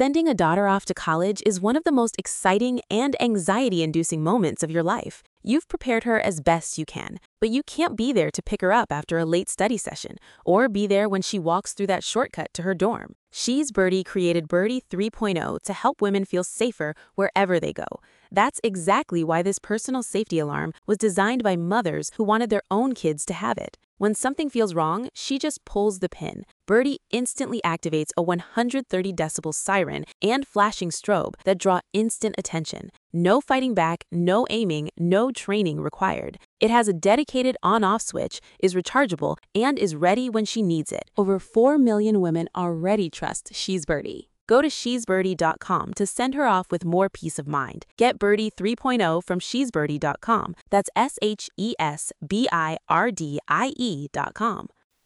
Sending a daughter off to college is one of the most exciting and anxiety-inducing moments of your life. You've prepared her as best you can, but you can't be there to pick her up after a late study session or be there when she walks through that shortcut to her dorm. She's Birdie created Birdie 3.0 to help women feel safer wherever they go. That's exactly why this personal safety alarm was designed by mothers who wanted their own kids to have it. When something feels wrong, she just pulls the pin. Birdie instantly activates a 130 decibel siren and flashing strobe that draw instant attention. No fighting back, no aiming, no training required. It has a dedicated on-off switch, is rechargeable, and is ready when she needs it. Over 4 million women already trust She's Birdie. Go to shesbirdie.com to send her off with more peace of mind. Get Birdie 3.0 from shesbirdie.com. That's SHESBIRDIE.com.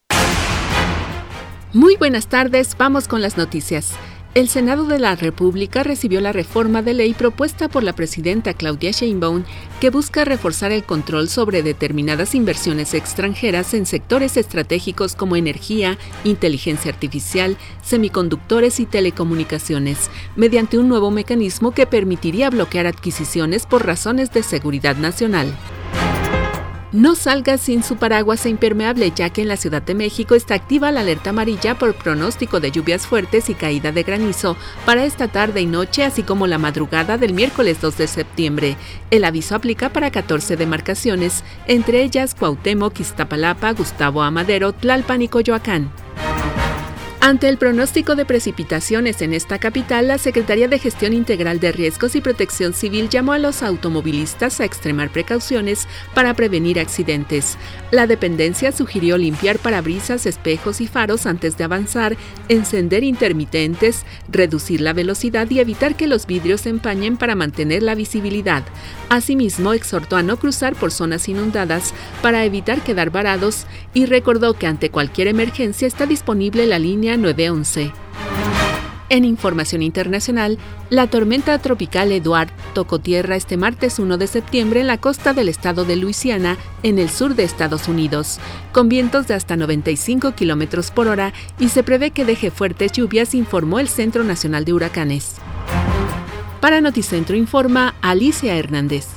Muy buenas tardes, vamos con las noticias. El Senado de la República recibió la reforma de ley propuesta por la presidenta Claudia Sheinbaum que busca reforzar el control sobre determinadas inversiones extranjeras en sectores estratégicos como energía, inteligencia artificial, semiconductores y telecomunicaciones, mediante un nuevo mecanismo que permitiría bloquear adquisiciones por razones de seguridad nacional. No salga sin su paraguas e impermeable, ya que en la Ciudad de México está activa la alerta amarilla por pronóstico de lluvias fuertes y caída de granizo para esta tarde y noche, así como la madrugada del miércoles 2 de septiembre. El aviso aplica para 14 demarcaciones, entre ellas Cuauhtémoc, Iztapalapa, Gustavo Amadero, Tlalpan y Coyoacán. Ante el pronóstico de precipitaciones en esta capital, la Secretaría de Gestión Integral de Riesgos y Protección Civil llamó a los automovilistas a extremar precauciones para prevenir accidentes. La dependencia sugirió limpiar parabrisas, espejos y faros antes de avanzar, encender intermitentes, reducir la velocidad y evitar que los vidrios se empañen para mantener la visibilidad. Asimismo, exhortó a no cruzar por zonas inundadas para evitar quedar varados y recordó que ante cualquier emergencia está disponible la línea 911. En información internacional, la tormenta tropical Eduard tocó tierra este martes 1 de septiembre en la costa del estado de Luisiana, en el sur de Estados Unidos, con vientos de hasta 95 km por hora y se prevé que deje fuertes lluvias, informó el Centro Nacional de Huracanes. Para Noticentro informa Alicia Hernández.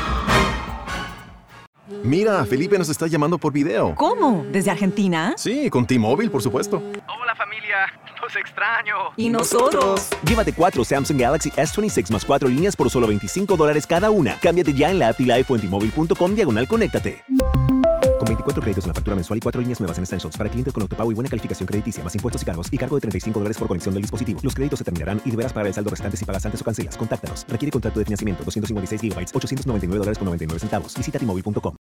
Mira, Felipe nos está llamando por video. ¿Cómo? ¿Desde Argentina? Sí, con T-Mobile, por supuesto. Hola familia, los extraño. ¿Y nosotros? Llévate 4 Samsung Galaxy S26 más 4 líneas por solo $25 cada una. Cámbiate ya en la app T-Life o en T-Mobile.com/conéctate. Con 24 créditos en la factura mensual y 4 líneas nuevas en Essentials para clientes con autopago y buena calificación crediticia, más impuestos y cargos, y cargo de $35 por conexión del dispositivo. Los créditos se terminarán y deberás pagar el saldo restante si pagas antes o cancelas. Contáctanos. Requiere contrato de financiamiento. 256 GB, $899.99. Visita T-Mobile.com.